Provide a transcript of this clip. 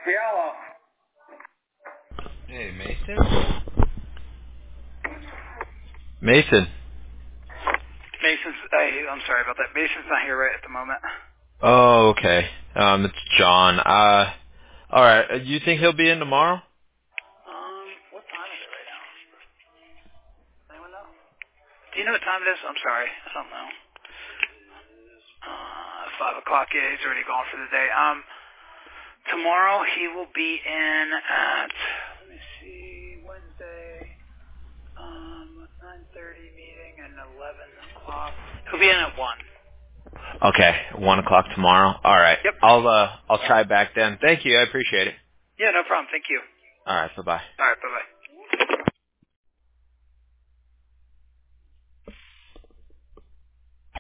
Yellow. Hey, Mason? Mason. I'm sorry about that. Mason's not here right at the moment. Oh, okay. It's John. Alright. Do you think he'll be in tomorrow? What time is it right now? Anyone know? Do you know what time it is? I'm sorry. I don't know. 5 o'clock. Yeah, he's already gone for the day. Tomorrow he will be in at, let me see, Wednesday, 9:30 meeting and 11 o'clock. He'll be in at 1. Okay, 1 o'clock tomorrow. Alright. Yep. I'll try back then. Thank you, I appreciate it. Yeah, no problem. Thank you. Alright, bye-bye. All right, bye-bye.